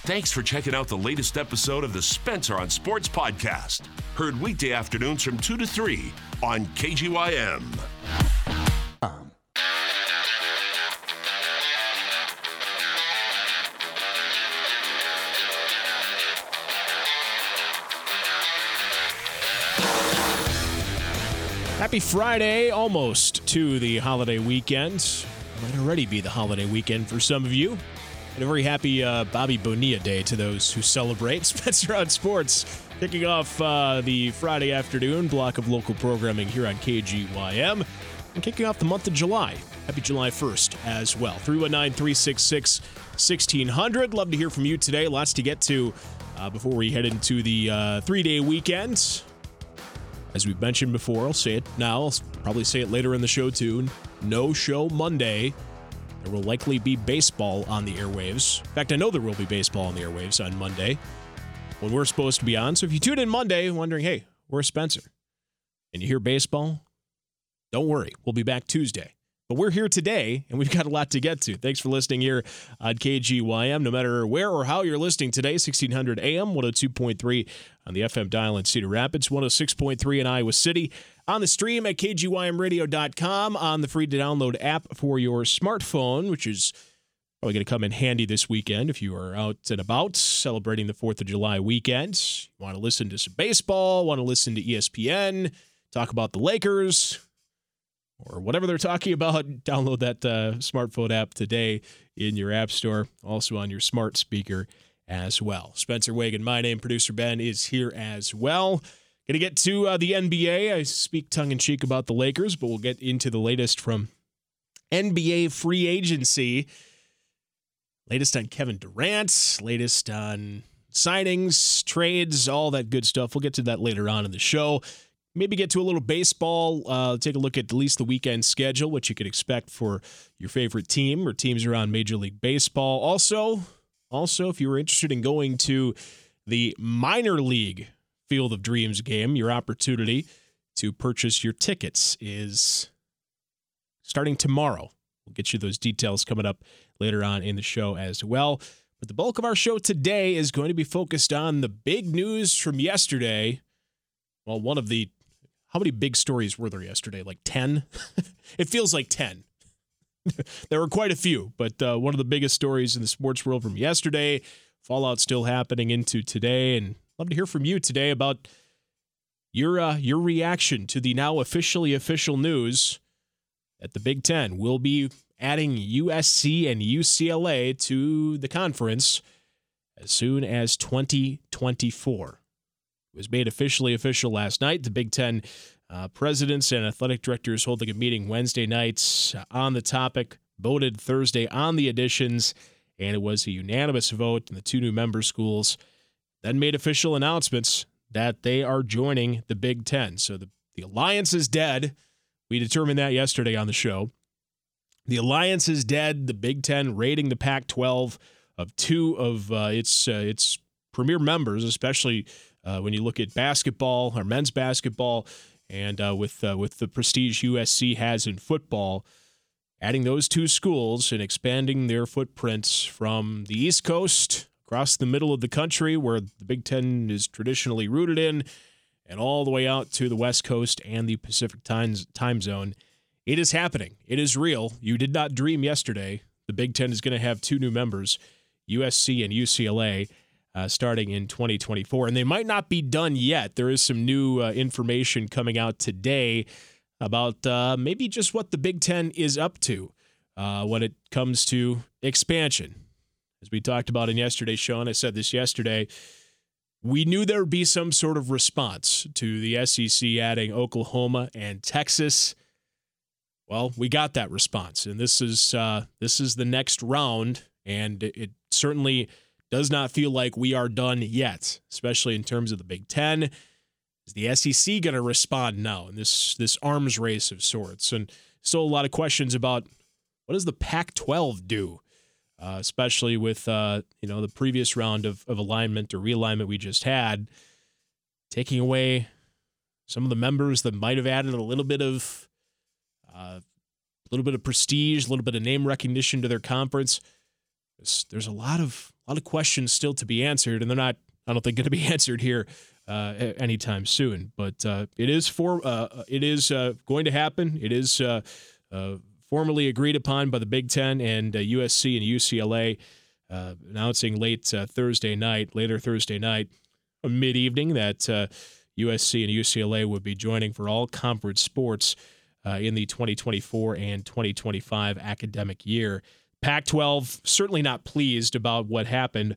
Thanks for checking out the latest episode of the Spencer on Sports podcast. Heard weekday afternoons from 2 to 3 on KGYM. Happy Friday, almost to the holiday weekend. It might already be the holiday weekend for some of you. And a very happy Bobby Bonilla Day to those who celebrate. Spencer on Sports, kicking off the Friday afternoon block of local programming here on KGYM. And kicking off the month of July. Happy July 1st as well. 319-366-1600. Love to hear from you today. Lots to get to before we head into the 3-day weekend. As we've mentioned before, I'll say it now. I'll probably say it later in the show, too. No show Monday. There will likely be baseball on the airwaves. In fact, I know there will be baseball on the airwaves on Monday when we're supposed to be on. So if you tune in Monday wondering, hey, where's Spencer? And you hear baseball, don't worry. We'll be back Tuesday. But we're here today, and we've got a lot to get to. Thanks for listening here on KGYM. No matter where or how you're listening today, 1600 AM, 102.3 on the FM dial in Cedar Rapids, 106.3 in Iowa City, on the stream at kgymradio.com, on the free-to-download app for your smartphone, which is probably going to come in handy this weekend if you are out and about celebrating the 4th of July weekend. You want to listen to some baseball, want to listen to ESPN, talk about the Lakers, or whatever they're talking about, download that smartphone app today in your app store, also on your smart speaker as well. Spencer Wagon, my name, producer Ben, is here as well. Going to get to the NBA. I speak tongue-in-cheek about the Lakers, but we'll get into the latest from NBA free agency. Latest on Kevin Durant, latest on signings, trades, all that good stuff. We'll get to that later on in the show. Maybe get to a little baseball, take a look at least the weekend schedule, what you could expect for your favorite team or teams around Major League Baseball. Also, if you were interested in going to the minor league Field of Dreams game, your opportunity to purchase your tickets is starting tomorrow. We'll get you those details coming up later on in the show as well. But the bulk of our show today is going to be focused on the big news from yesterday. Well, one of the... How many big stories were there yesterday? Like 10? It feels like 10. There were quite a few, but one of the biggest stories in the sports world from yesterday, fallout still happening into today, and I'd love to hear from you today about your reaction to the now official news that the Big Ten will be adding USC and UCLA to the conference as soon as 2024. It was made officially official last night. The Big Ten presidents and athletic directors holding a meeting Wednesday nights on the topic, voted Thursday on the additions, and it was a unanimous vote. And the two new member schools then made official announcements that they are joining the Big Ten. So the alliance is dead. We determined that yesterday on the show. The alliance is dead. The Big Ten raiding the Pac-12 of two of its premier members, especially when you look at basketball or men's basketball, and with the prestige USC has in football, adding those two schools and expanding their footprints from the East Coast across the middle of the country, where the Big Ten is traditionally rooted in, and all the way out to the West Coast and the Pacific time zone. It is happening. It is real. You did not dream yesterday. The Big Ten is going to have two new members, USC and UCLA. Starting in 2024. And they might not be done yet. There is some new information coming out today about maybe just what the Big Ten is up to when it comes to expansion. As we talked about in yesterday's show, and I said this yesterday, we knew there would be some sort of response to the SEC adding Oklahoma and Texas. Well, we got that response, and this is the next round, and it certainly does not feel like we are done yet, especially in terms of the Big Ten. Is the SEC going to respond now in this arms race of sorts? And still a lot of questions about what does the Pac-12 do, especially with the previous round of alignment or realignment we just had, taking away some of the members that might have added a little bit of prestige, a little bit of name recognition to their conference. there's a lot of questions still to be answered, and they're not, I don't think, going to be answered here anytime soon. But it is going to happen. It is formally agreed upon by the Big Ten and USC and UCLA, announcing later Thursday night, mid-evening, that USC and UCLA would be joining for all conference sports in the 2024 and 2025 academic year. Pac-12 certainly not pleased about what happened.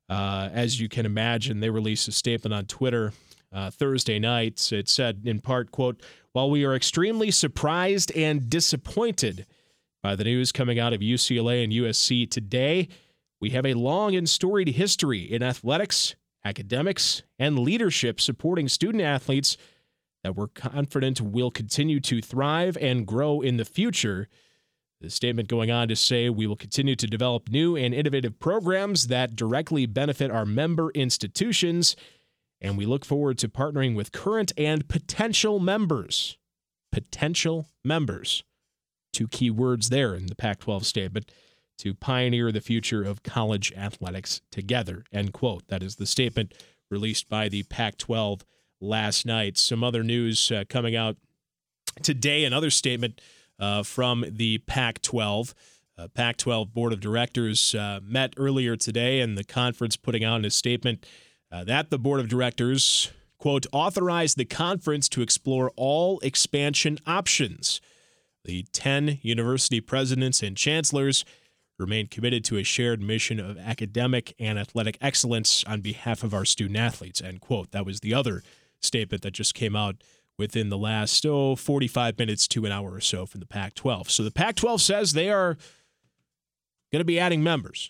As you can imagine, they released a statement on Twitter Thursday night. It said, in part, quote, "While we are extremely surprised and disappointed by the news coming out of UCLA and USC today, we have a long and storied history in athletics, academics, and leadership supporting student athletes that we're confident will continue to thrive and grow in the future." The statement going on to say, "We will continue to develop new and innovative programs that directly benefit our member institutions, and we look forward to partnering with current and potential members." Potential members. Two key words there in the Pac-12 statement. "To pioneer the future of college athletics together," end quote. That is the statement released by the Pac-12 last night. Some other news coming out today, another statement from the Pac-12. Pac-12 Board of Directors met earlier today, and the conference putting out a statement that the Board of Directors, quote, "authorized the conference to explore all expansion options. The 10 university presidents and chancellors remain committed to a shared mission of academic and athletic excellence on behalf of our student athletes," end quote. That was the other statement that just came out within the last 45 minutes to an hour or so from the Pac-12. So the Pac-12 says they are going to be adding members.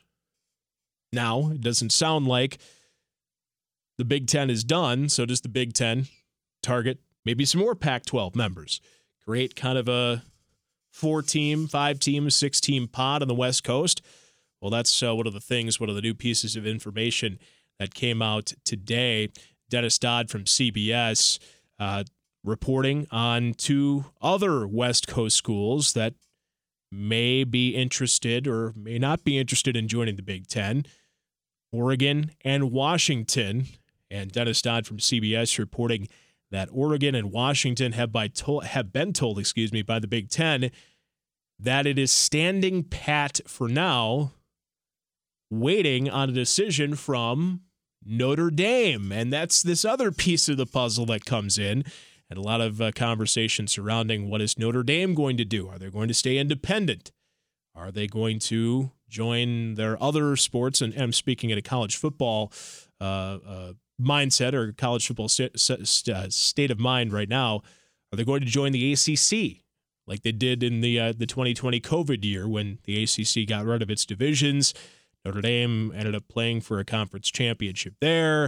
Now, it doesn't sound like the Big Ten is done, so does the Big Ten target maybe some more Pac-12 members? Create kind of a 4-team, 5-team, 6-team pod on the West Coast? Well, that's one of the new pieces of information that came out today. Dennis Dodd from CBS reporting on 2 other West Coast schools that may be interested or may not be interested in joining the Big Ten, Oregon and Washington. And Dennis Dodd from CBS reporting that Oregon and Washington have been told by the Big Ten that it is standing pat for now, waiting on a decision from Notre Dame. And that's this other piece of the puzzle that comes in, and a lot of conversation surrounding what is Notre Dame going to do. Are they going to stay independent? Are they going to join their other sports? And I'm speaking at a college football mindset or college football state of mind right now. Are they going to join the ACC like they did in the 2020 COVID year when the ACC got rid of its divisions? Notre Dame ended up playing for a conference championship there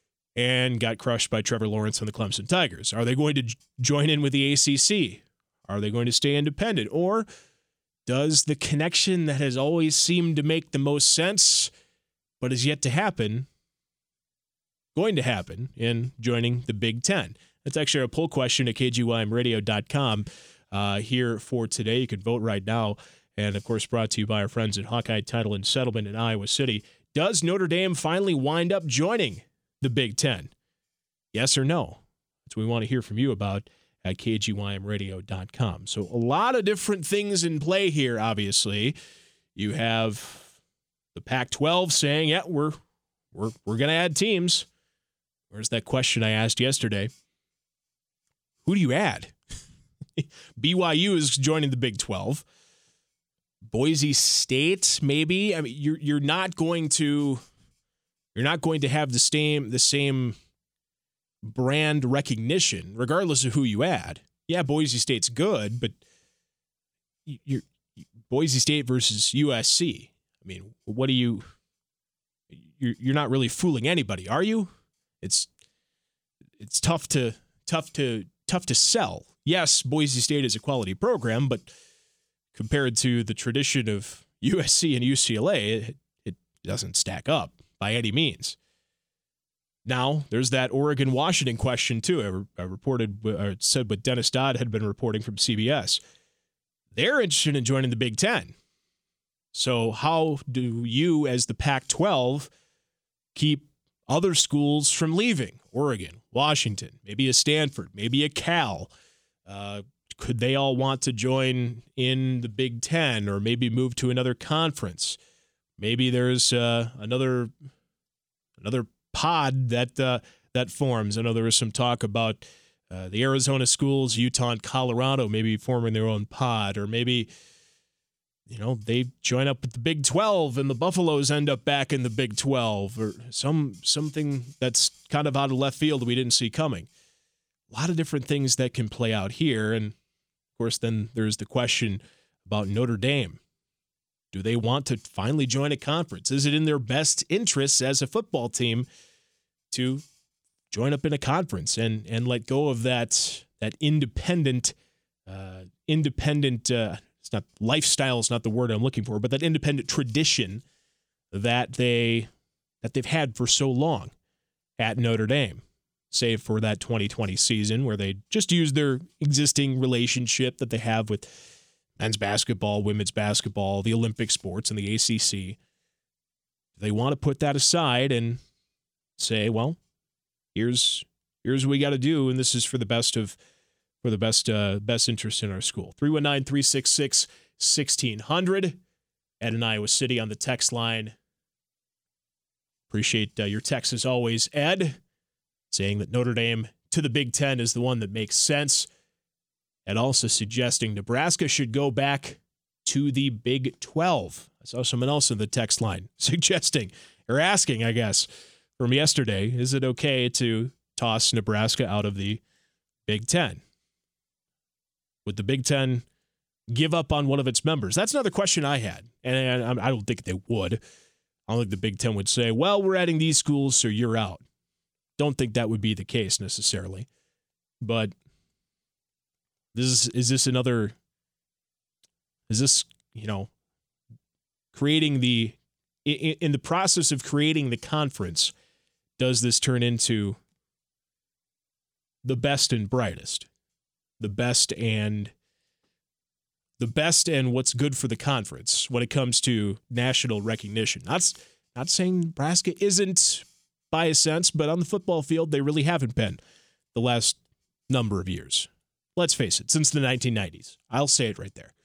and got crushed by Trevor Lawrence and the Clemson Tigers. Are they going to join in with the ACC? Are they going to stay independent? Or does the connection that has always seemed to make the most sense but is yet to happen, going to happen in joining the Big Ten? That's actually a poll question at kgymradio.com here for today. You can vote right now. And, of course, brought to you by our friends at Hawkeye Title and Settlement in Iowa City. Does Notre Dame finally wind up joining the Big Ten? Yes or no? That's what we want to hear from you about at kgymradio.com. So a lot of different things in play here, obviously. You have the Pac-12 saying, yeah, we're going to add teams. Where's that question I asked yesterday? Who do you add? BYU is joining the Big 12. Boise State, maybe. I mean, you're not going to have the same brand recognition, regardless of who you add. Yeah, Boise State's good, but you're Boise State versus USC. I mean, what do you? You're not really fooling anybody, are you? It's tough to sell. Yes, Boise State is a quality program, but compared to the tradition of USC and UCLA, it doesn't stack up by any means. Now, there's that Oregon-Washington question, too. I said what Dennis Dodd had been reporting from CBS. They're interested in joining the Big Ten. So how do you, as the Pac-12, keep other schools from leaving? Oregon, Washington, maybe a Stanford, maybe a Cal. Could they all want to join in the Big Ten or maybe move to another conference? Maybe there's another pod that forms. I know there was some talk about the Arizona schools, Utah and Colorado maybe forming their own pod, or maybe they join up with the Big 12 and the Buffaloes end up back in the Big 12, or something that's kind of out of left field we didn't see coming. A lot of different things that can play out here. And, of course, then there's the question about Notre Dame. Do they want to finally join a conference? Is it in their best interests as a football team to join up in a conference and let go of that independent it's not lifestyle is not the word I'm looking for, but that independent tradition that they've had for so long at Notre Dame, save for that 2020 season where they just used their existing relationship that they have with men's basketball, women's basketball, the Olympic sports, and the ACC. They want to put that aside and say, well, here's what we got to do, and this is for the best interest in our school. 319-366-1600. Ed in Iowa City on the text line. Appreciate your text as always, Ed, saying that Notre Dame to the Big Ten is the one that makes sense, and also suggesting Nebraska should go back to the Big 12. I saw someone else in the text line suggesting, or asking, I guess, from yesterday, is it okay to toss Nebraska out of the Big Ten? Would the Big Ten give up on one of its members? That's another question I had, and I don't think they would. I don't think the Big Ten would say, well, we're adding these schools, so you're out. Don't think that would be the case necessarily. But is this creating in the process of creating the conference, does this turn into the best and brightest? The best and what's good for the conference when it comes to national recognition. Not saying Nebraska isn't by a sense, but on the football field, they really haven't been the last number of years. Let's face it, since the 1990s. I'll say it right there.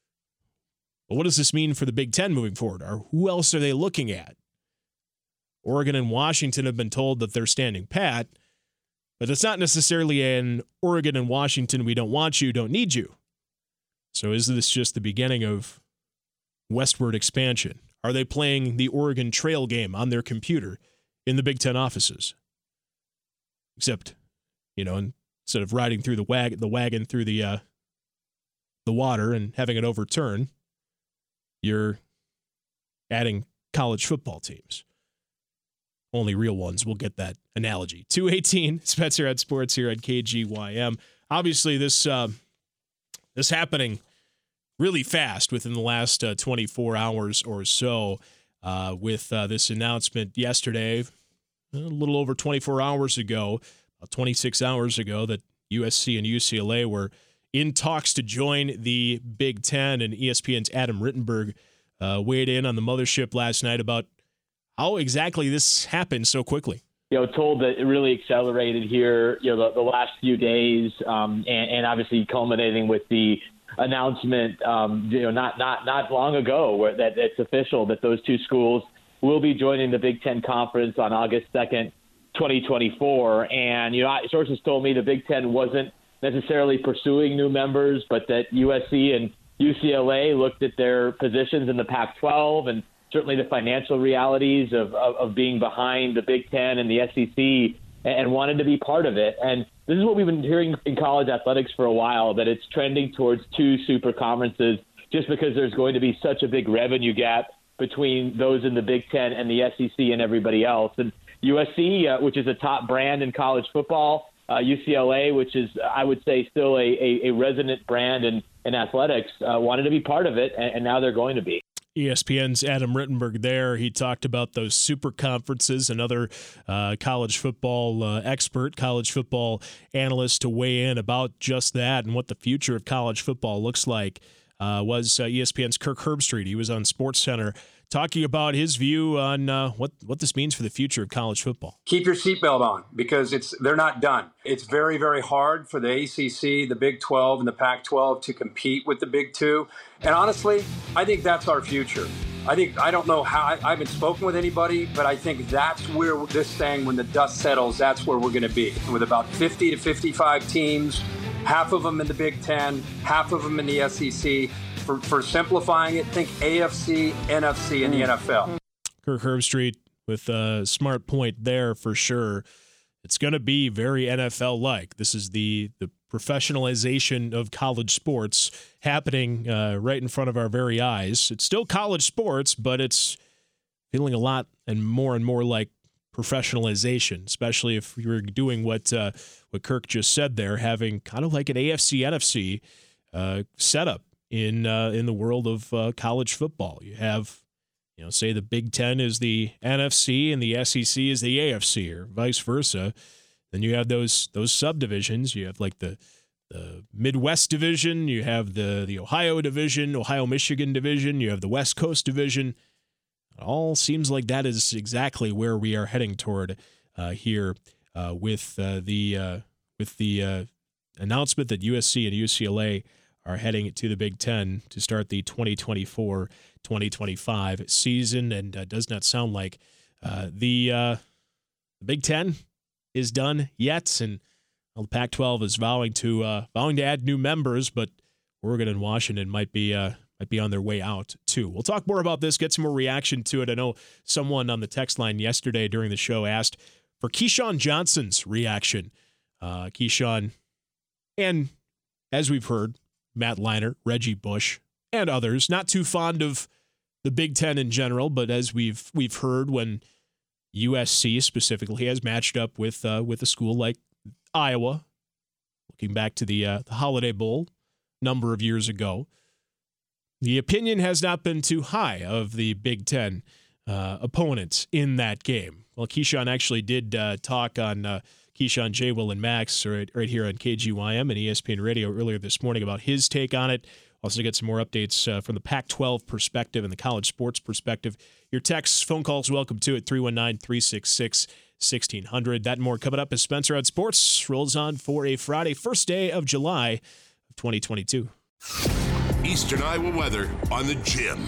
But what does this mean for the Big Ten moving forward? Or who else are they looking at? Oregon and Washington have been told that they're standing pat, but it's not necessarily an Oregon and Washington, we don't want you, don't need you. So is this just the beginning of westward expansion? Are they playing the Oregon Trail game on their computer in the Big Ten offices? Except, instead of riding through the wagon through the water and having it overturn, you're adding college football teams. Only real ones will get that analogy. 218, Spencer at Sports here at KGYM. Obviously, this happening really fast within the last 24 hours or so with this announcement yesterday, a little over 24 hours ago, 26 hours ago, that USC and UCLA were in talks to join the Big Ten, and ESPN's Adam Rittenberg weighed in on the mothership last night about how exactly this happened so quickly. Told that it really accelerated here, the last few days, and obviously culminating with the announcement, not long ago, where that it's official that those two schools will be joining the Big Ten Conference on August 2nd, 2024. And, sources told me the Big Ten wasn't necessarily pursuing new members, but that USC and UCLA looked at their positions in the Pac-12 and certainly the financial realities of being behind the Big Ten and the SEC and wanted to be part of it. And this is what we've been hearing in college athletics for a while, that it's trending towards two super conferences just because there's going to be such a big revenue gap between those in the Big Ten and the SEC and everybody else. And USC, which is a top brand in college football, UCLA, which is, I would say, still a resonant brand in athletics, wanted to be part of it, and now they're going to be. ESPN's Adam Rittenberg there. He talked about those super conferences, another college football expert, college football analyst to weigh in about just that and what the future of college football looks like was ESPN's Kirk Herbstreit. He was on SportsCenter talking about his view on what this means for the future of college football. Keep your seatbelt on because they're not done. It's very, very hard for the ACC, the Big 12, and the Pac-12 to compete with the Big 2. And honestly, I think that's our future. I don't know how, I haven't spoken with anybody, but I think that's where this thing, when the dust settles, that's where we're going to be. With about 50 to 55 teams, half of them in the Big 10, half of them in the SEC. For simplifying it, think AFC, NFC, and the NFL. Kirk Herbstreit with a smart point there for sure. It's going to be very NFL-like. This is the professionalization of college sports happening right in front of our very eyes. It's still college sports, but it's feeling a lot and more like professionalization, especially if you're doing what Kirk just said there, having kind of like an AFC, NFC setup in the world of college football. You have, say the Big Ten is the NFC and the SEC is the AFC, or vice versa. Then you have those subdivisions. You have like the Midwest division. You have the Ohio division, Ohio-Michigan division. You have the West Coast division. It all seems like that is exactly where we are heading toward here with the announcement that USC and UCLA are heading to the Big Ten to start the 2024-2025 season, and does not sound like the Big Ten is done yet, and the Pac-12 is vowing to add new members, but Oregon and Washington might be on their way out too. We'll talk more about this, get some more reaction to it. I know someone on the text line yesterday during the show asked for Keyshawn Johnson's reaction. Keyshawn, and as we've heard, Matt Leinart, Reggie Bush, and others, not too fond of the Big Ten in general, but as we've heard, when USC specifically has matched up with a school like Iowa, looking back to the Holiday Bowl a number of years ago, the opinion has not been too high of the Big Ten opponents in that game. Well, Keyshawn actually did talk on Keyshawn, J. Will, and Max right here on KGYM and ESPN Radio earlier this morning about his take on it. Also get some more updates from the Pac-12 perspective and the college sports perspective. Your texts, phone calls, welcome to it, 319-366-1600. That and more coming up as Spencer on Sports rolls on for a Friday, first day of July of 2022. Eastern Iowa weather on the Gym.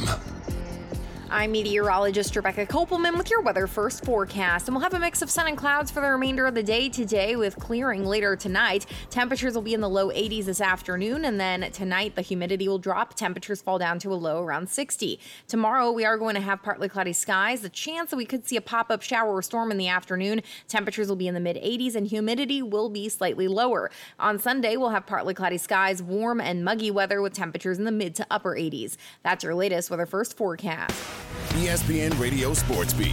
I'm meteorologist Rebecca Kopelman with your weather first forecast, and we'll have a mix of sun and clouds for the remainder of the day today with clearing later tonight. Temperatures will be in the low 80s this afternoon, and then tonight the humidity will drop. Temperatures fall down to a low around 60. Tomorrow we are going to have partly cloudy skies, the chance that we could see a pop-up shower or storm in the afternoon. Temperatures will be in the mid 80s and humidity will be slightly lower. On Sunday we'll have partly cloudy skies, warm and muggy weather with temperatures in the mid to upper 80s. That's your latest weather first forecast. ESPN Radio Sports Beat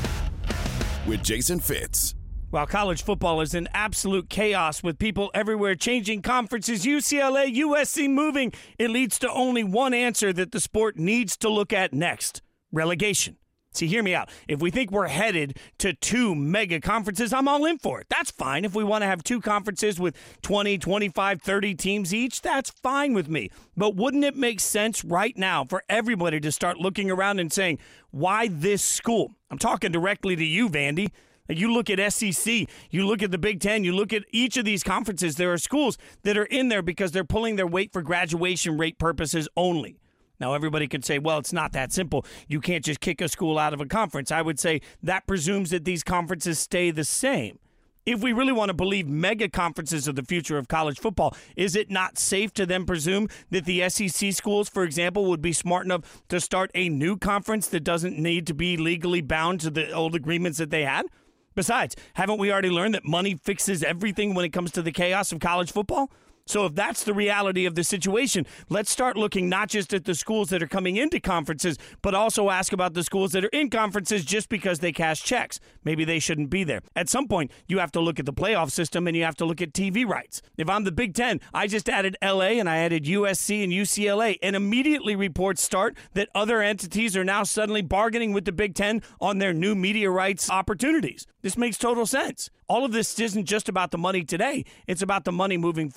with Jason Fitz. While college football is in absolute chaos with people everywhere changing conferences, UCLA, USC moving, it leads to only one answer that the sport needs to look at next: relegation. See, hear me out. If we think we're headed to two mega conferences, I'm all in for it. That's fine. If we want to have two conferences with 20, 25, 30 teams each, that's fine with me. But wouldn't it make sense right now for everybody to start looking around and saying, why this school? I'm talking directly to you, Vandy. You look at SEC, you look at the Big Ten, you look at each of these conferences, there are schools that are in there because they're pulling their weight for graduation rate purposes only. Now, everybody could say, well, it's not that simple. You can't just kick a school out of a conference. I would say that presumes that these conferences stay the same. If we really want to believe mega conferences are the future of college football, is it not safe to then presume that the SEC schools, for example, would be smart enough to start a new conference that doesn't need to be legally bound to the old agreements that they had? Besides, haven't we already learned that money fixes everything when it comes to the chaos of college football? So if that's the reality of the situation, let's start looking not just at the schools that are coming into conferences, but also ask about the schools that are in conferences just because they cash checks. Maybe they shouldn't be there. At some point, you have to look at the playoff system and you have to look at TV rights. If I'm the Big Ten, I just added LA and I added USC and UCLA, and immediately reports start that other entities are now suddenly bargaining with the Big Ten on their new media rights opportunities. This makes total sense. All of this isn't just about the money today. It's about the money moving forward.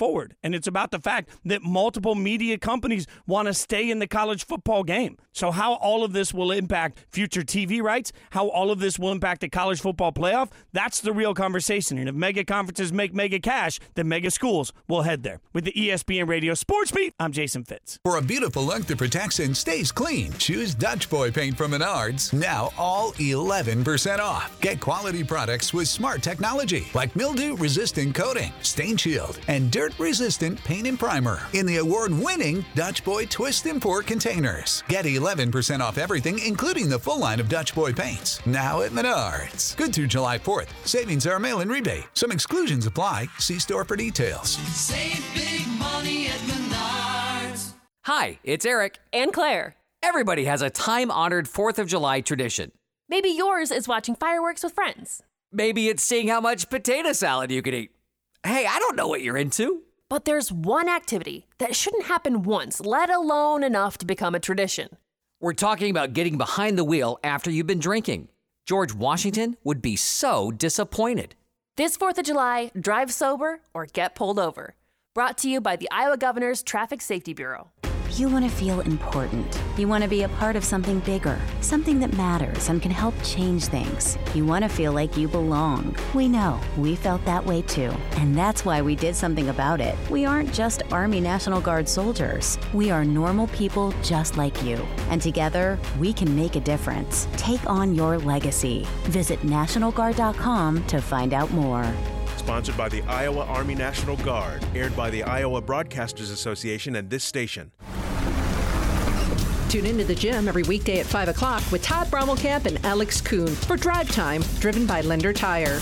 and it's about the fact that multiple media companies want to stay in the college football game. So how all of this will impact future TV rights, how all of this will impact the college football playoff, that's the real conversation. And if mega conferences make mega cash, then mega schools will head there. With the ESPN Radio Sports Beat, I'm Jason Fitz. For a beautiful look that protects and stays clean, choose Dutch Boy paint from Menards. Now all 11% off. Get quality products with smart technology like mildew-resistant coating, stain shield, and dirt-resistant paint and primer in the award-winning Dutch Boy Twist and Pour containers. Get 11% off everything, including the full line of Dutch Boy paints. Now at Menards. Good through July 4th. Savings are a mail-in rebate. Some exclusions apply. See store for details. Save big money at Menards. Hi, it's Eric and Claire. Everybody has a time-honored 4th of July tradition. Maybe yours is watching fireworks with friends. Maybe it's seeing how much potato salad you can eat. Hey, I don't know what you're into. But there's one activity that shouldn't happen once, let alone enough to become a tradition. We're talking about getting behind the wheel after you've been drinking. George Washington would be so disappointed. This 4th of July, drive sober or get pulled over. Brought to you by the Iowa Governor's Traffic Safety Bureau. You want to feel important. You want to be a part of something bigger, something that matters and can help change things. You want to feel like you belong. We know. We felt that way too. And that's why we did something about it. We aren't just Army National Guard soldiers. We are normal people just like you. And together, we can make a difference. Take on your legacy. Visit NationalGuard.com to find out more. Sponsored by the Iowa Army National Guard. Aired by the Iowa Broadcasters Association and this station. Tune into the gym every weekday at 5 o'clock with Todd Brommelkamp and Alex Kuhn for Drive Time, driven by Lender Tire.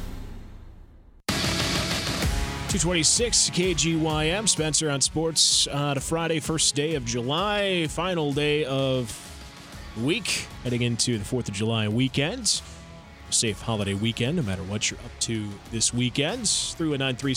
226 KGYM, Spencer on Sports on a Friday, first day of July, final day of the week, heading into the 4th of July weekend. Safe holiday weekend, no matter what you're up to this weekend. Through a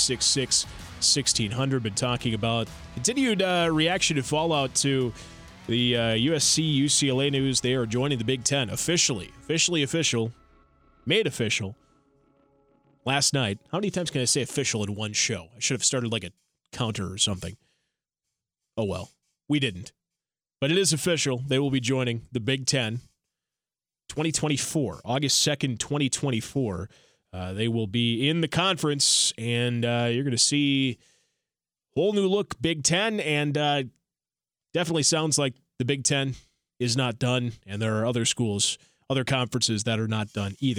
936-1600, been talking about continued reaction and fallout to the USC UCLA news. They are joining the Big Ten officially official, made official last night. How many times can I say official in one show? I should have started like a counter or something. Oh well, we didn't. But it is official. They will be joining the Big Ten 2024, August 2nd, 2024. They will be in the conference, and you're going to see whole new look Big Ten, and definitely sounds like the Big Ten is not done, and there are other schools, other conferences that are not done either.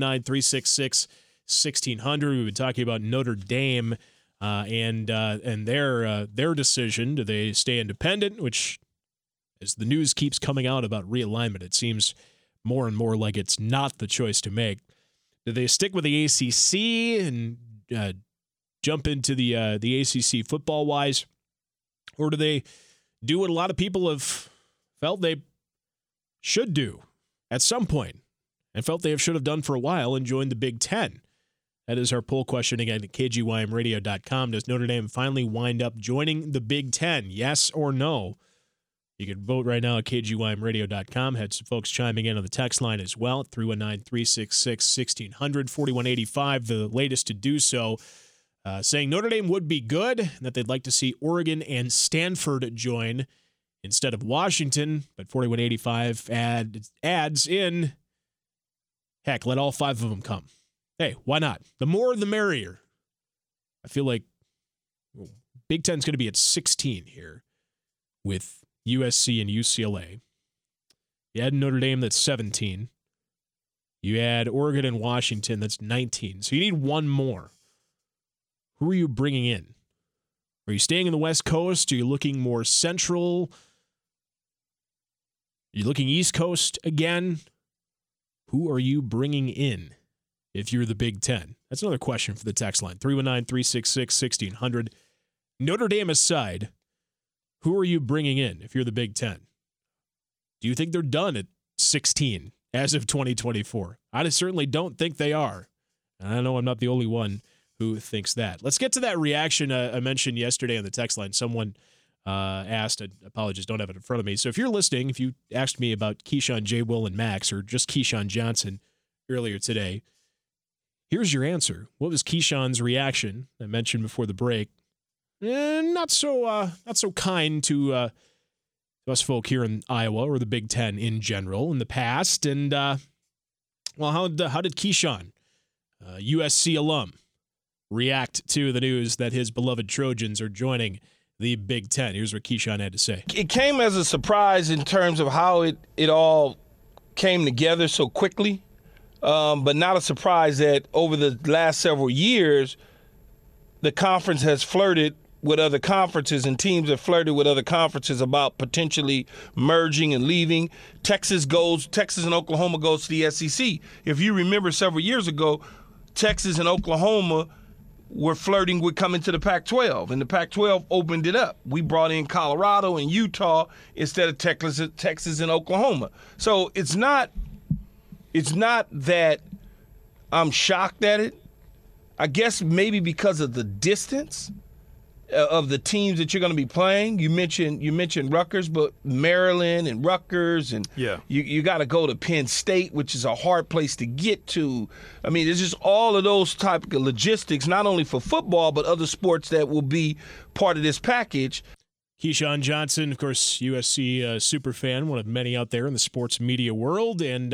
319-366-1600. We've been talking about Notre Dame and their decision. Do they stay independent, which, as the news keeps coming out about realignment, it seems more and more like it's not the choice to make. Do they stick with the ACC and jump into the ACC football-wise, or do they do what a lot of people have felt they should do at some point and felt they should have done for a while and joined the Big Ten? That is our poll question again at KGYMradio.com. Does Notre Dame finally wind up joining the Big Ten? Yes or no? You can vote right now at KGYMradio.com. Had some folks chiming in on the text line as well at 319-366-1600, 4185, the latest to do so, saying Notre Dame would be good and that they'd like to see Oregon and Stanford join instead of Washington. But 4185 adds in, heck, let all five of them come. Hey, why not? The more, the merrier. I feel like Big Ten's going to be at 16 here with USC and UCLA. You add Notre Dame, that's 17. You add Oregon and Washington, that's 19. So you need one more. Who are you bringing in? Are you staying in the West Coast? Are you looking more central? Are you looking East Coast again? Who are you bringing in if you're the Big Ten? That's another question for the text line. 319-366-1600. Notre Dame aside, who are you bringing in if you're the Big Ten? Do you think they're done at 16 as of 2024? I certainly don't think they are. And I know I'm not the only one who thinks that. Let's get to that reaction I mentioned yesterday on the text line. Someone asked, I apologize, don't have it in front of me. So if you're listening, if you asked me about Keyshawn, J. Will, and Max, or just Keyshawn Johnson earlier today, here's your answer. What was Keyshawn's reaction? I mentioned before the break. not so kind to us folk here in Iowa or the Big Ten in general in the past. And how did Keyshawn, USC alum, react to the news that his beloved Trojans are joining the Big Ten? Here's what Keyshawn had to say. It came as a surprise in terms of how it all came together so quickly, but not a surprise that over the last several years, the conference has flirted with other conferences and teams have flirted with other conferences about potentially merging and leaving. Texas and Oklahoma goes to the SEC. If you remember several years ago, Texas and Oklahoma were flirting with coming to the Pac-12, and the Pac-12 opened it up. We brought in Colorado and Utah instead of Texas and Oklahoma. So it's not that I'm shocked at it. I guess maybe because of the distance of the teams that you're going to be playing. You mentioned Rutgers, but Maryland and Rutgers, and you got to go to Penn State, which is a hard place to get to. I mean, it's just all of those type of logistics, not only for football, but other sports that will be part of this package. Keyshawn Johnson, of course, USC super fan, one of many out there in the sports media world, and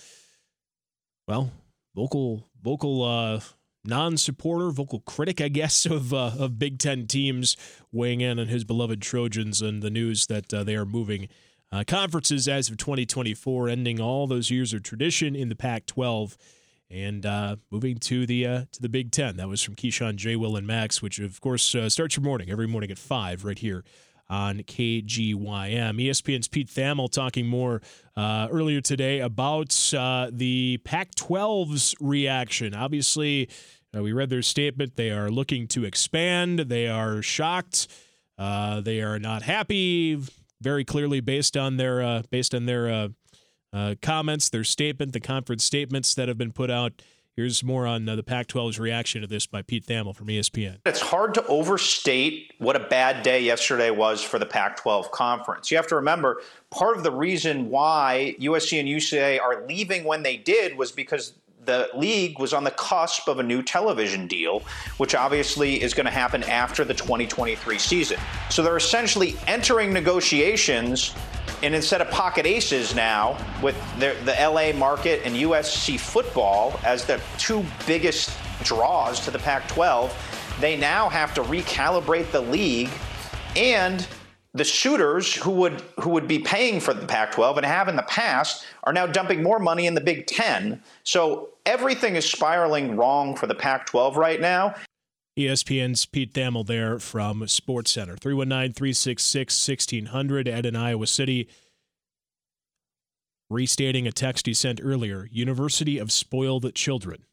vocal non-supporter, vocal critic, I guess, of Big Ten teams, weighing in on his beloved Trojans and the news that they are moving conferences as of 2024, ending all those years of tradition in the Pac-12 and moving to the Big Ten. That was from Keyshawn, J. Will, and Max, which, of course, starts your morning, every morning at 5 right here on KGYM. ESPN's Pete Thamel talking more earlier today about the Pac-12's reaction. Obviously, we read their statement. They are looking to expand. They are shocked. They are not happy. Very clearly, based on their comments, their statement, the conference statements that have been put out. Here's more on the Pac-12's reaction to this by Pete Thamel from ESPN. It's hard to overstate what a bad day yesterday was for the Pac-12 conference. You have to remember, part of the reason why USC and UCLA are leaving when they did was because the league was on the cusp of a new television deal, which obviously is going to happen after the 2023 season. So they're essentially entering negotiations, and instead of pocket aces now with the LA market and USC football as the two biggest draws to the Pac-12, they now have to recalibrate the league, and the suitors who would be paying for the Pac-12 and have in the past are now dumping more money in the Big Ten. So everything is spiraling wrong for the Pac-12 right now. ESPN's Pete Thamel there from SportsCenter. 319-366-1600. Ed in Iowa City. Restating a text he sent earlier. University of Spoiled Children.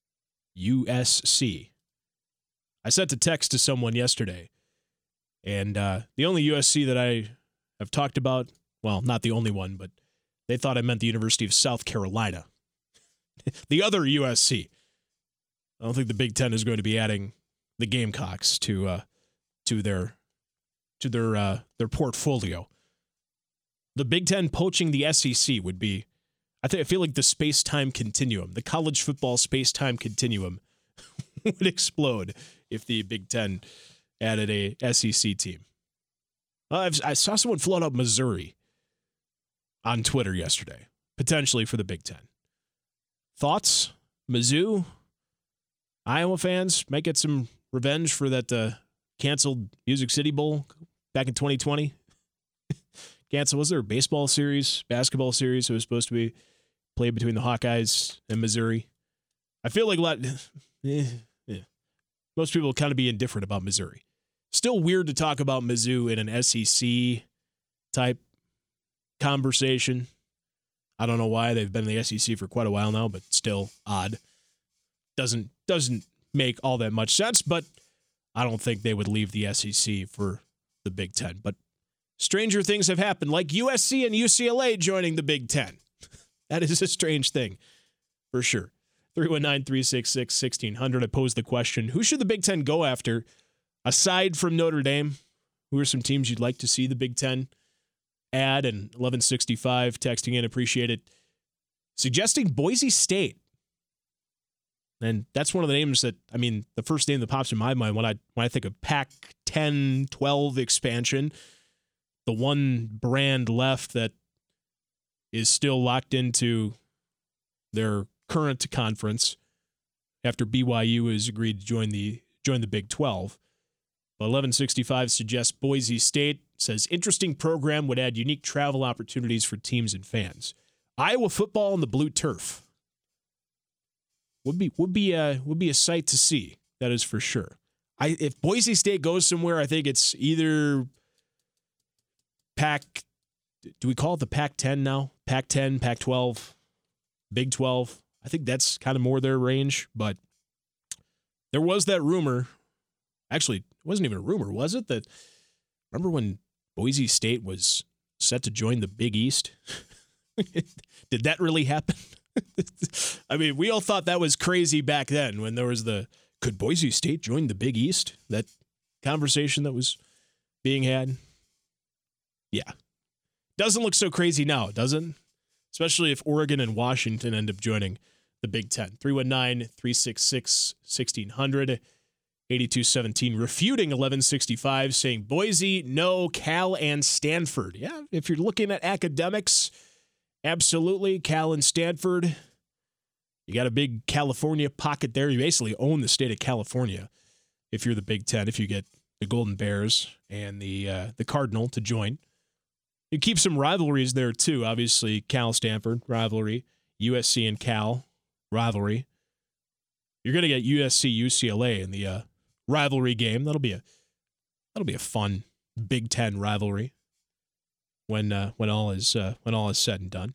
USC. I sent a text to someone yesterday. And the only USC that I have talked about, well, not the only one, but they thought I meant the University of South Carolina. The other USC. I don't think the Big Ten is going to be adding the Gamecocks to their portfolio. The Big Ten poaching the SEC would be, I feel like the space-time continuum, the college football space-time continuum would explode if the Big Ten added a SEC team. I saw someone float out Missouri on Twitter yesterday, potentially for the Big Ten. Thoughts? Mizzou? Iowa fans might get some revenge for that canceled Music City Bowl back in 2020. Canceled. Was there a baseball series, basketball series that was supposed to be played between the Hawkeyes and Missouri? I feel like most people kind of be indifferent about Missouri. Still weird to talk about Mizzou in an SEC type conversation. I don't know why. They've been in the SEC for quite a while now, but still odd. Doesn't make all that much sense, but I don't think they would leave the SEC for the Big Ten. But stranger things have happened, like USC and UCLA joining the Big Ten. That is a strange thing, for sure. 319-366-1600. I posed the question, who should the Big Ten go after aside from Notre Dame? Who are some teams you'd like to see the Big Ten add? And 1165 texting in, appreciate it, suggesting Boise State. And that's one of the names that, the first name that pops in my mind when I think of Pac-10 Pac-10-12 expansion. The one brand left that is still locked into their current conference after BYU has agreed to join the Big 12. But 1165 suggests Boise State, says interesting program, would add unique travel opportunities for teams and fans. Iowa football on the blue turf would be a sight to see. That is for sure. If Boise State goes somewhere, I think it's either do we call it the Pac-10 now? Pac-10, Pac-12, Big 12. I think that's kind of more their range, but there was that rumor. Actually, it wasn't even a rumor, was it? That remember when Boise State was set to join the Big East? Did that really happen? I mean, we all thought that was crazy back then when there was could Boise State join the Big East? That conversation that was being had. Yeah. Doesn't look so crazy now, does it? Especially if Oregon and Washington end up joining the Big Ten. 319-366-1600, 8217, refuting 1165, saying Boise, no, Cal, and Stanford. Yeah, if you're looking at academics, absolutely, Cal and Stanford. You got a big California pocket there. You basically own the state of California if you're the Big Ten, if you get the Golden Bears and the Cardinal to join. You keep some rivalries there, too. Obviously, Cal-Stanford rivalry, USC and Cal rivalry. You're going to get USC-UCLA in the rivalry game. That'll be a fun Big Ten rivalry when all is said and done.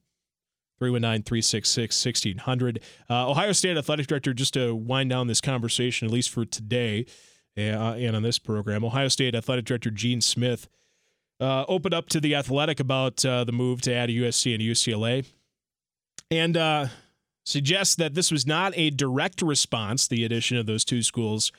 319-366-1600. Ohio State Athletic Director, just to wind down this conversation, at least for today and on this program, Ohio State Athletic Director Gene Smith opened up to The Athletic about the move to add USC and UCLA and suggests that this was not a direct response, the addition of those two schools,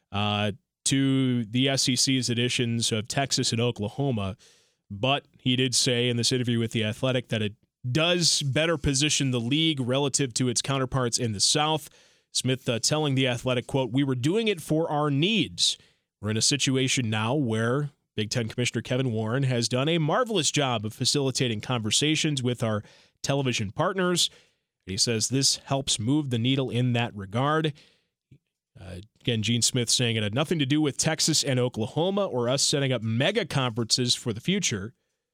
to the SEC's additions of Texas and Oklahoma. But he did say in this interview with The Athletic that it does better position the league relative to its counterparts in the South. Smith telling The Athletic, quote, "We were doing it for our needs. We're in a situation now where Big Ten Commissioner Kevin Warren has done a marvelous job of facilitating conversations with our television partners." He says this helps move the needle in that regard. Again, Gene Smith saying it had nothing to do with Texas and Oklahoma or us setting up mega conferences for the future.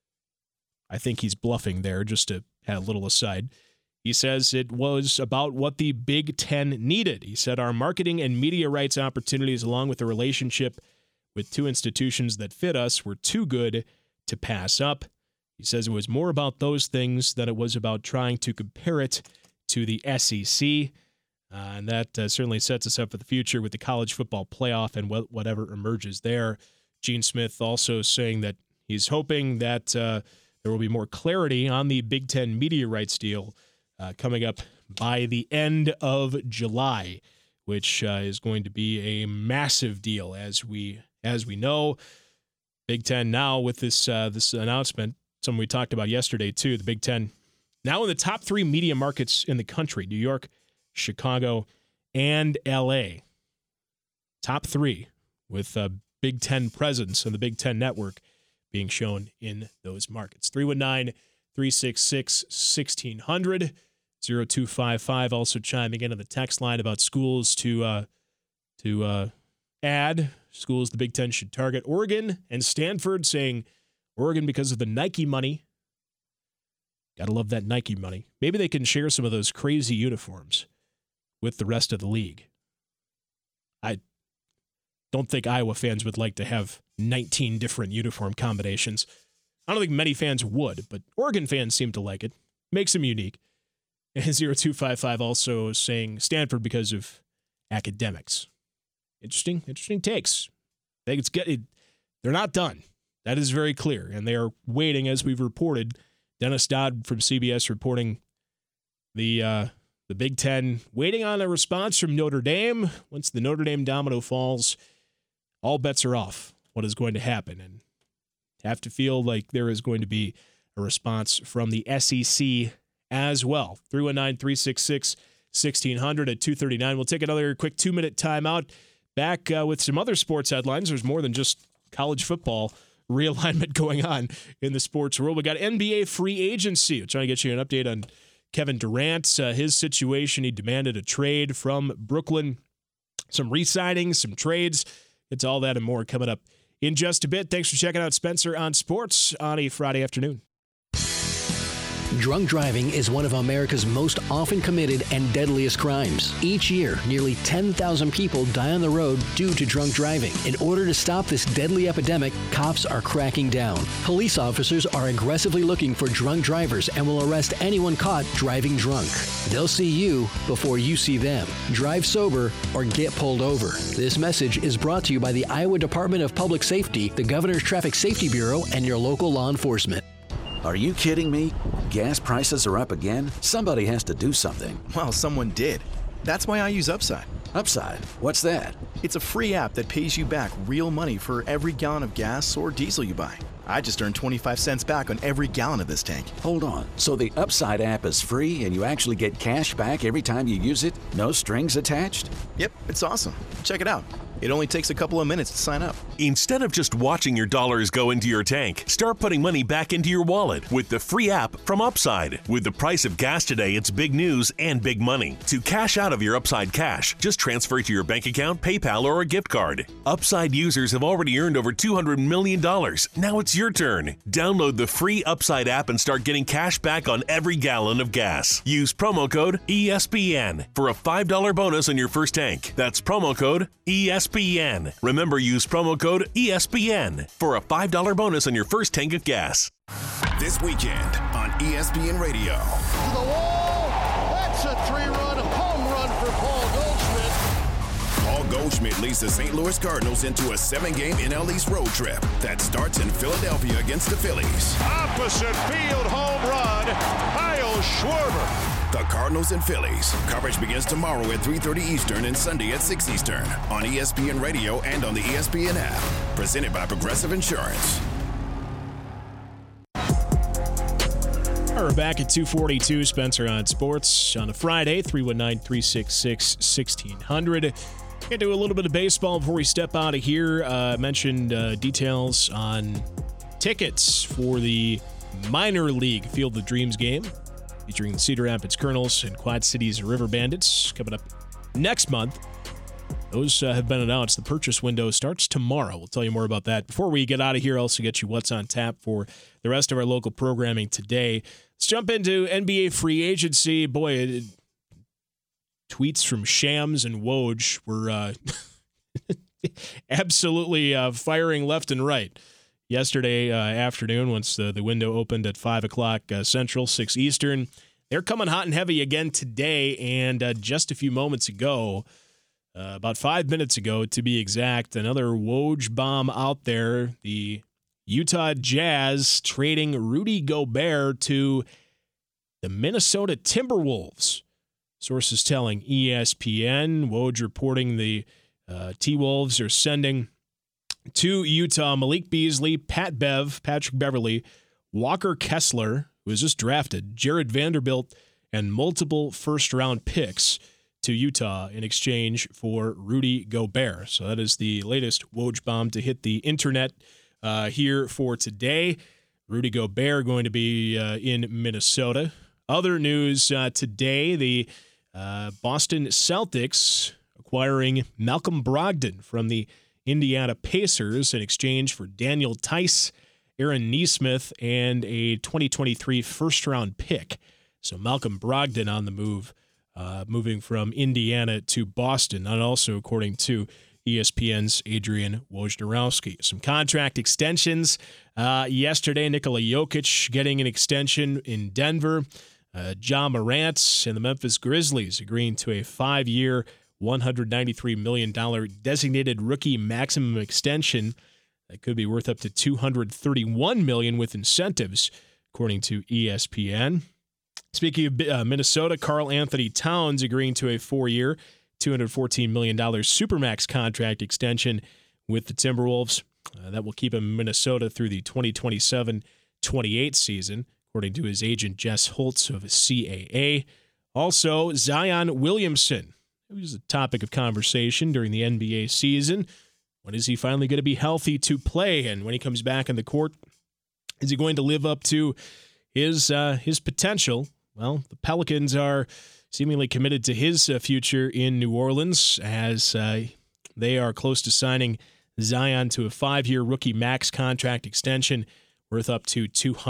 I think he's bluffing there, just to add a little aside. He says it was about what the Big Ten needed. He said our marketing and media rights opportunities, along with the relationship with two institutions that fit us, were too good to pass up. He says it was more about those things than it was about trying to compare it to the SEC. And that certainly sets us up for the future with the college football playoff and whatever emerges there. Gene Smith also saying that he's hoping that there will be more clarity on the Big Ten media rights deal coming up by the end of July, which is going to be a massive deal, as we know. Big Ten now with this announcement, something we talked about yesterday too. The Big Ten now in the top 3 media markets in the country: New York, Chicago, and LA. Top 3 with a Big Ten presence and the Big Ten network being shown in those markets. 319-366-1600, 0255 also chiming in on the text line about schools to add. Schools the Big Ten should target. Oregon and Stanford saying Oregon because of the Nike money. Gotta love that Nike money. Maybe they can share some of those crazy uniforms with the rest of the league. I don't think Iowa fans would like to have 19 different uniform combinations. I don't think many fans would, but Oregon fans seem to like it. Makes them unique. And 0255 also saying Stanford because of academics. Interesting takes. I think it's good. They're not done. That is very clear. And they are waiting, as we've reported. Dennis Dodd from CBS reporting the Big Ten waiting on a response from Notre Dame. Once the Notre Dame domino falls, all bets are off what is going to happen. And have to feel like there is going to be a response from the SEC as well. 319-366-1600 at 2:39. We'll take another quick 2-minute timeout. Back with some other sports headlines. There's more than just college football realignment going on in the sports world. We got NBA free agency. I'm trying to get you an update on Kevin Durant, his situation. He demanded a trade from Brooklyn, some re-signings, some trades. It's all that and more coming up in just a bit. Thanks for checking out Spencer on Sports on a Friday afternoon. Drunk driving is one of America's most often committed and deadliest crimes. Each year, nearly 10,000 people die on the road due to drunk driving. In order to stop this deadly epidemic, cops are cracking down. Police officers are aggressively looking for drunk drivers and will arrest anyone caught driving drunk. They'll see you before you see them. Drive sober or get pulled over. This message is brought to you by the Iowa Department of Public Safety, the Governor's Traffic Safety Bureau, and your local law enforcement. Are you kidding me? Gas prices are up again? Somebody has to do something. Well, someone did. That's why I use Upside. Upside? What's that? It's a free app that pays you back real money for every gallon of gas or diesel you buy. I just earned 25 cents back on every gallon of this tank. Hold on. So the Upside app is free and you actually get cash back every time you use it? No strings attached? Yep, it's awesome. Check it out. It only takes a couple of minutes to sign up. Instead of just watching your dollars go into your tank, start putting money back into your wallet with the free app from Upside. With the price of gas today, it's big news and big money. To cash out of your Upside cash, just transfer it to your bank account, PayPal, or a gift card. Upside users have already earned over $200 million. Now it's your turn. Download the free Upside app and start getting cash back on every gallon of gas. Use promo code ESPN for a $5 bonus on your first tank. That's promo code ESPN. Remember, use promo code ESPN for a $5 bonus on your first tank of gas. This weekend on ESPN Radio. To the wall. That's a 3-run home run for Paul Goldschmidt. Paul Goldschmidt leads the St. Louis Cardinals into a 7-game NL East road trip that starts in Philadelphia against the Phillies. Opposite field home run, Kyle Schwarber. The Cardinals and Phillies. Coverage begins tomorrow at 3:30 Eastern and Sunday at 6 Eastern on ESPN Radio and on the ESPN app. Presented by Progressive Insurance. We're back at 2:42. Spencer on Sports on a Friday, 319-366-1600. Get to a little bit of baseball before we step out of here. I mentioned details on tickets for the minor league Field of Dreams game, featuring the Cedar Rapids Colonels and Quad Cities River Bandits coming up next month. Those have been announced. The purchase window starts tomorrow. We'll tell you more about that. Before we get out of here, I'll also get you what's on tap for the rest of our local programming today. Let's jump into NBA free agency. Boy, tweets from Shams and Woj were absolutely firing left and right. Yesterday afternoon, once the window opened at 5 o'clock Central, 6 Eastern. They're coming hot and heavy again today, and just a few moments ago, about 5 minutes ago to be exact, another Woj bomb out there. The Utah Jazz trading Rudy Gobert to the Minnesota Timberwolves. Sources telling ESPN. Woj reporting the T-Wolves are sending to Utah Malik Beasley, Patrick Beverly, Walker Kessler, who was just drafted, Jared Vanderbilt, and multiple first-round picks to Utah in exchange for Rudy Gobert. So that is the latest Woj bomb to hit the internet here for today. Rudy Gobert going to be in Minnesota. Other news today, the Boston Celtics acquiring Malcolm Brogdon from the Indiana Pacers in exchange for Daniel Tice, Aaron Nesmith, and a 2023 first-round pick. So Malcolm Brogdon on the move, moving from Indiana to Boston, and also according to ESPN's Adrian Wojnarowski. Some contract extensions. Yesterday, Nikola Jokic getting an extension in Denver. Ja Morant and the Memphis Grizzlies agreeing to a 5-year, $193 million designated rookie maximum extension that could be worth up to $231 million with incentives, according to ESPN. Speaking of Minnesota, Karl Anthony Towns agreeing to a 4-year, $214 million Supermax contract extension with the Timberwolves. That will keep him in Minnesota through the 2027-28 season, according to his agent Jess Holtz of CAA. Also, Zion Williamson. It was a topic of conversation during the NBA season. When is he finally going to be healthy to play? And when he comes back in the court, is he going to live up to his potential? Well, the Pelicans are seemingly committed to his future in New Orleans as they are close to signing Zion to a 5-year rookie max contract extension worth up to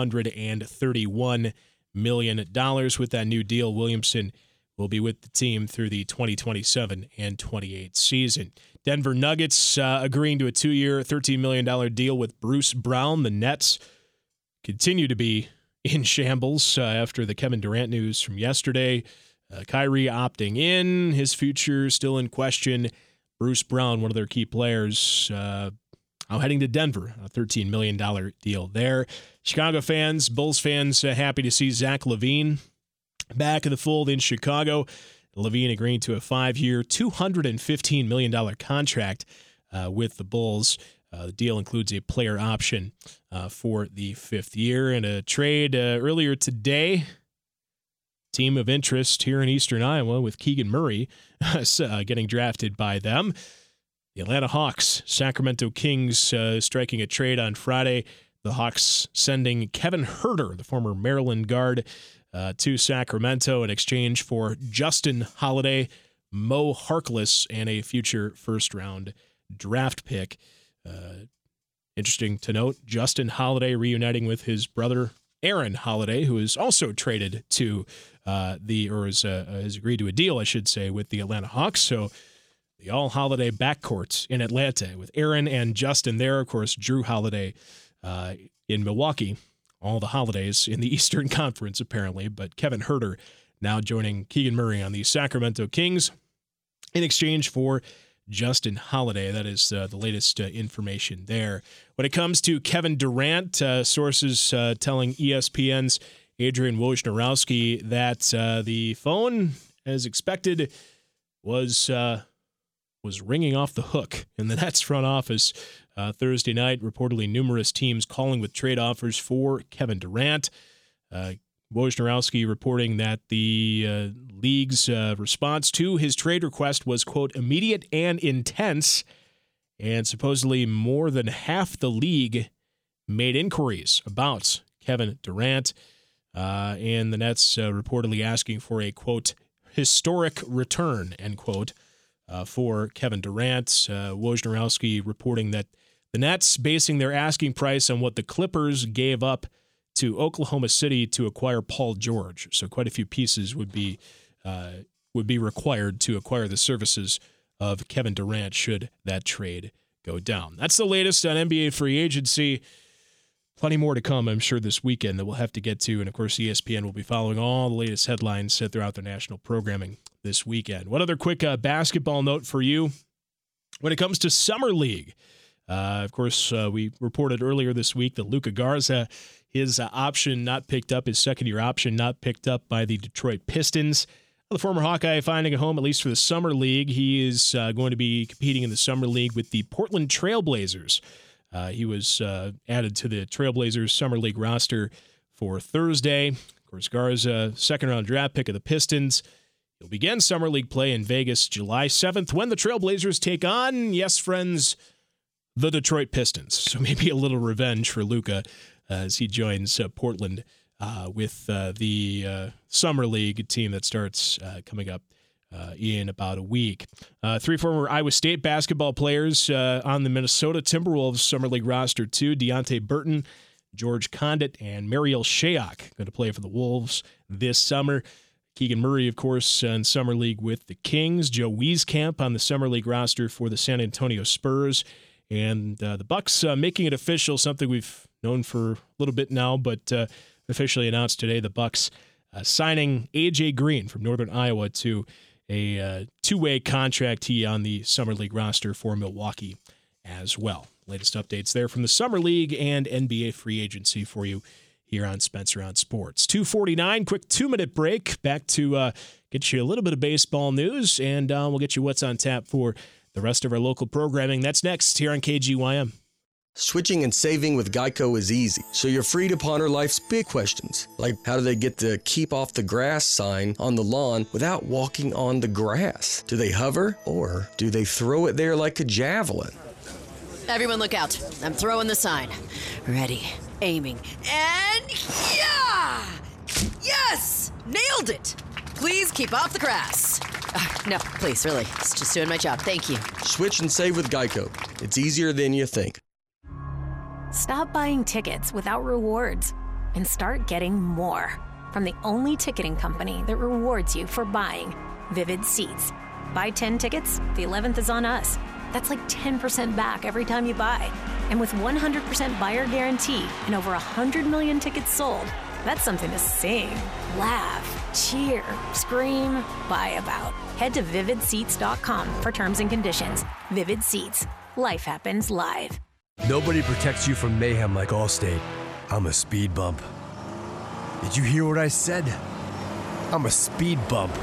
$231 million. With that new deal, Williamson will be with the team through the 2027 and 28 season. Denver Nuggets agreeing to a 2-year, $13 million deal with Bruce Brown. The Nets continue to be in shambles after the Kevin Durant news from yesterday. Kyrie opting in, his future still in question. Bruce Brown, one of their key players, heading to Denver, a $13 million deal there. Chicago fans, Bulls fans, happy to see Zach LaVine back in the fold in Chicago. LaVine agreeing to a 5-year, $215 million contract with the Bulls. The deal includes a player option for the 5th year. And a trade earlier today, team of interest here in Eastern Iowa with Keegan Murray getting drafted by them. The Atlanta Hawks, Sacramento Kings striking a trade on Friday. The Hawks sending Kevin Huerter, the former Maryland guard, to Sacramento in exchange for Justin Holiday, Mo Harkless, and a future first-round draft pick. Interesting to note, Justin Holiday reuniting with his brother Aaron Holiday, who is also traded to has agreed to a deal, I should say, with the Atlanta Hawks. So the all-Holiday backcourt in Atlanta with Aaron and Justin there. Of course, Drew Holiday in Milwaukee. All the Holidays in the Eastern Conference, apparently. But Kevin Huerter now joining Keegan Murray on the Sacramento Kings in exchange for Justin Holiday. That is the latest information there. When it comes to Kevin Durant, sources telling ESPN's Adrian Wojnarowski that the phone, as expected, was ringing off the hook in the Nets front office Thursday night. Reportedly, numerous teams calling with trade offers for Kevin Durant. Wojnarowski reporting that the league's response to his trade request was, quote, immediate and intense, and supposedly more than half the league made inquiries about Kevin Durant, and the Nets reportedly asking for a, quote, historic return, end quote, for Kevin Durant. Wojnarowski reporting that the Nets basing their asking price on what the Clippers gave up to Oklahoma City to acquire Paul George. So quite a few pieces would be required to acquire the services of Kevin Durant should that trade go down. That's the latest on NBA free agency. Plenty more to come, I'm sure, this weekend that we'll have to get to. And, of course, ESPN will be following all the latest headlines throughout their national programming this weekend. One other quick basketball note for you. When it comes to Summer League, of course, we reported earlier this week that Luka Garza, his option not picked up, his second-year option not picked up by the Detroit Pistons. The former Hawkeye finding a home, at least for the Summer League. He is going to be competing in the Summer League with the Portland Trailblazers. He was added to the Trailblazers Summer League roster for Thursday. Of course, Garza, second-round draft pick of the Pistons. He'll begin Summer League play in Vegas July 7th when the Trailblazers take on, yes, friends, the Detroit Pistons. So maybe a little revenge for Luka as he joins Portland with the Summer League team that starts coming up in about a week. 3 former Iowa State basketball players on the Minnesota Timberwolves Summer League roster too. Deonte Burton, George Condit, and Mariel Shayok going to play for the Wolves this summer. Keegan Murray, of course, in Summer League with the Kings. Joe Wieskamp on the Summer League roster for the San Antonio Spurs. And the Bucks making it official, something we've known for a little bit now, but officially announced today, the Bucks signing A.J. Green from Northern Iowa to a 2-way contract. He on the Summer League roster for Milwaukee as well. Latest updates there from the Summer League and NBA free agency for you here on Spencer on Sports. 2:49, quick 2-minute break. Back to get you a little bit of baseball news, and we'll get you what's on tap for the rest of our local programming. That's next here on KGYM. Switching and saving with Geico is easy, so you're free to ponder life's big questions, like how do they get the keep off the grass sign on the lawn without walking on the grass? Do they hover, or do they throw it there like a javelin? Everyone look out. I'm throwing the sign. Ready, aiming, and yeah! Yes! Nailed it! Please keep off the grass. No, please, really. It's just doing my job. Thank you. Switch and save with Geico. It's easier than you think. Stop buying tickets without rewards and start getting more from the only ticketing company that rewards you for buying, Vivid Seats. Buy 10 tickets, the 11th is on us. That's like 10% back every time you buy. And with 100% buyer guarantee and over 100 million tickets sold, that's something to sing, laugh, cheer, scream, buy about. Head to vividseats.com for terms and conditions. Vivid Seats. Life happens live. Nobody protects you from mayhem like Allstate. I'm a speed bump. Did you hear what I said? I'm a speed bump.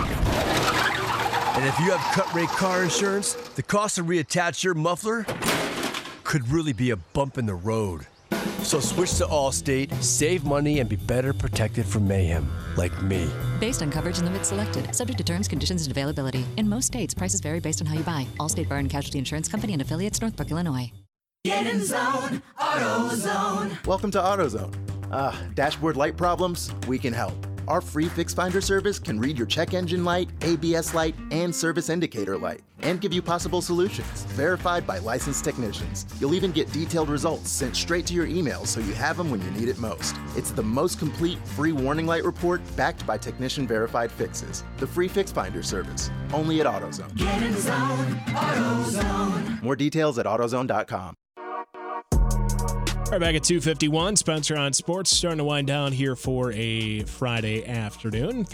And if you have cut-rate car insurance, the cost to reattach your muffler could really be a bump in the road. So switch to Allstate, save money, and be better protected from mayhem, like me. Based on coverage and limits selected, subject to terms, conditions, and availability. In most states, prices vary based on how you buy. Allstate Bar and Casualty Insurance Company and affiliates, Northbrook, Illinois. Get in zone, AutoZone. Welcome to AutoZone. Dashboard light problems? We can help. Our free Fix Finder service can read your check engine light, ABS light, and service indicator light, and give you possible solutions, verified by licensed technicians. You'll even get detailed results sent straight to your email so you have them when you need it most. It's the most complete free warning light report backed by technician-verified fixes. The free Fix Finder service, only at AutoZone. Get in zone, AutoZone. More details at AutoZone.com. All right, back at 2:51, Spencer on Sports, starting to wind down here for a Friday afternoon.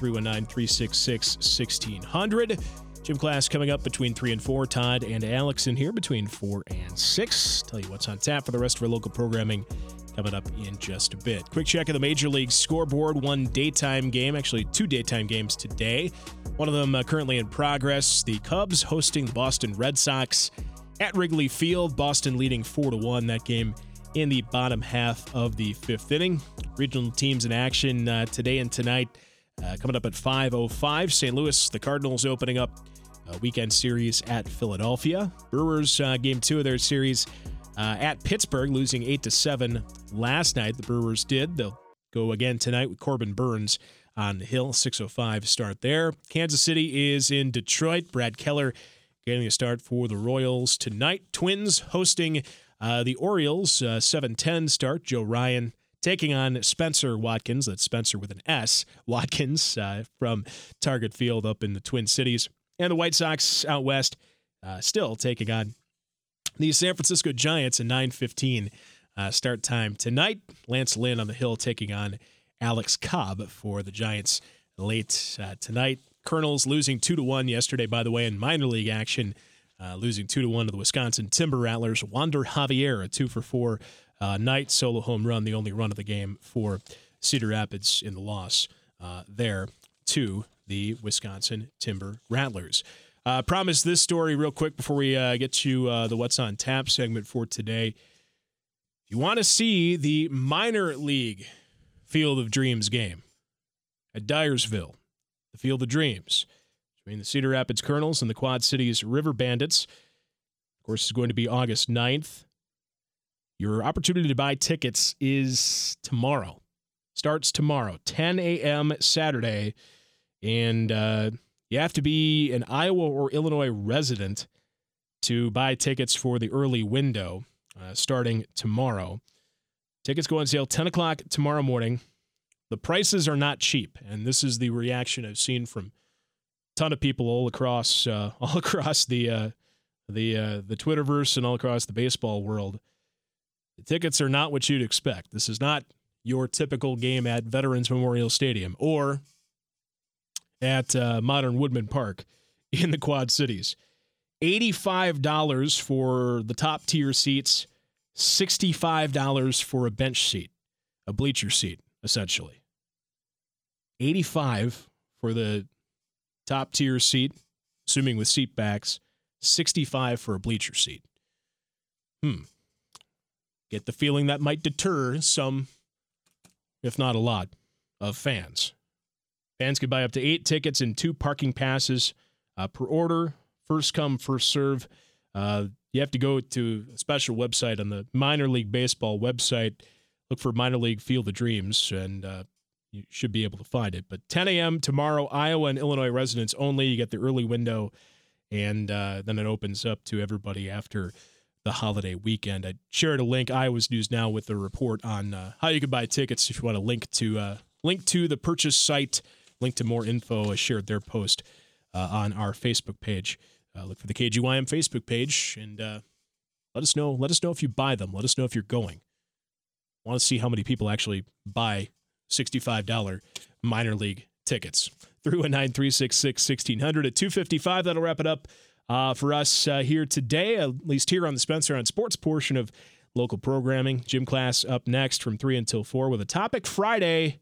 319-366-1600. Gym class coming up between 3 and 4. Todd and Alex in here between 4 and 6. Tell you what's on tap for the rest of our local programming coming up in just a bit. Quick check of the Major League scoreboard. One daytime game, actually 2 daytime games today. One of them currently in progress. The Cubs hosting the Boston Red Sox at Wrigley Field. Boston leading 4-1 that game in the bottom half of the 5th inning. Regional teams in action today and tonight. Coming up at 5:05, St. Louis, the Cardinals opening up a weekend series at Philadelphia. Brewers Game 2 of their series at Pittsburgh, losing 8-7 last night. The Brewers did. They'll go again tonight with Corbin Burns on the hill. 6:05 start there. Kansas City is in Detroit. Brad Keller getting a start for the Royals tonight. Twins hosting the Orioles, 7:10 start. Joe Ryan taking on Spencer Watkins. That's Spencer with an S. Watkins from Target Field up in the Twin Cities. And the White Sox out west still taking on the San Francisco Giants at 9:15 start time tonight. Lance Lynn on the hill taking on Alex Cobb for the Giants late tonight. Colonels losing 2-1 yesterday, by the way, in minor league action. Losing 2-1 to the Wisconsin Timber Rattlers. Wander Javier, a 2-for-4 night solo home run, the only run of the game for Cedar Rapids in the loss there to the Wisconsin Timber Rattlers. Promise this story real quick before we get to the What's on Tap segment for today. If you want to see the minor league Field of Dreams game at Dyersville, the Field of Dreams, between the Cedar Rapids Colonels and the Quad Cities River Bandits. Of course, it's going to be August 9th. Your opportunity to buy tickets is tomorrow. Starts tomorrow, 10 a.m. Saturday. And you have to be an Iowa or Illinois resident to buy tickets for the early window starting tomorrow. Tickets go on sale 10 o'clock tomorrow morning. The prices are not cheap, and this is the reaction I've seen from ton of people all across the Twitterverse and all across the baseball world. The tickets are not what you'd expect. This is not your typical game at Veterans Memorial Stadium or at Modern Woodman Park in the Quad Cities. $85 for the top tier seats, $65 for a bench seat, a bleacher seat, essentially. $85 for the top tier seat, assuming with seat backs, $65 for a bleacher seat. Get the feeling that might deter some, if not a lot, of fans. Fans can buy up to 8 tickets and 2 parking passes per order. First come, first serve. You have to go to a special website on the Minor League Baseball website. Look for Minor League Field of Dreams, and you should be able to find it. But 10 a.m. tomorrow, Iowa and Illinois residents only. You get the early window, and then it opens up to everybody after the holiday weekend. I shared a link, Iowa's News Now, with a report on how you can buy tickets. If you want to link to the purchase site, link to more info, I shared their post on our Facebook page. Look for the KGYM Facebook page, and let us know. Let us know if you buy them. Let us know if you're going. I want to see how many people actually buy $65 minor league tickets. 319-366-1600 at 2:55. That'll wrap it up for us here today, at least here on the Spencer on Sports portion of local programming. Gym class up next from 3 until 4 with a topic Friday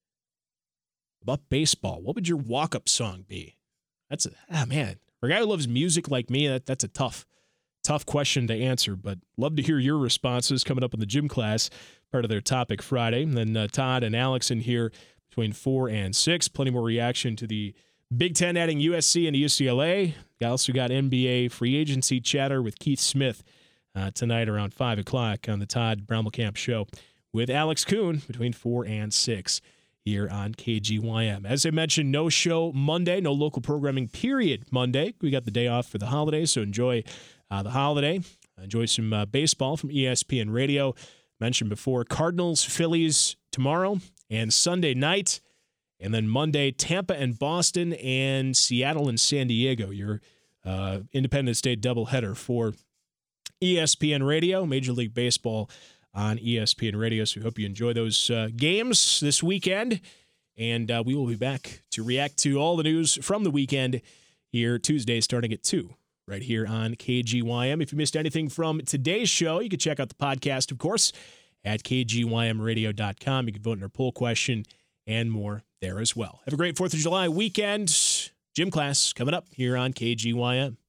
about baseball. What would your walk-up song be? That's man. For a guy who loves music like me, that's a tough question to answer, but love to hear your responses coming up in the gym class, part of their topic Friday. And then Todd and Alex in here between 4 and 6. Plenty more reaction to the Big Ten adding USC and UCLA. We also got NBA free agency chatter with Keith Smith tonight around 5 o'clock on the Todd Brommelkamp Show with Alex Kuhn between 4 and 6 here on KGYM. As I mentioned, no show Monday, no local programming period Monday. We got the day off for the holiday, so enjoy the holiday. Enjoy some baseball from ESPN Radio. Mentioned before, Cardinals, Phillies tomorrow and Sunday night. And then Monday, Tampa and Boston and Seattle and San Diego. Your Independence Day doubleheader for ESPN Radio, Major League Baseball on ESPN Radio. So we hope you enjoy those games this weekend. And we will be back to react to all the news from the weekend here Tuesday starting at 2 right here on KGYM. If you missed anything from today's show, you can check out the podcast, of course, at kgymradio.com. You can vote in our poll question and more there as well. Have a great 4th of July weekend. Gym class coming up here on KGYM.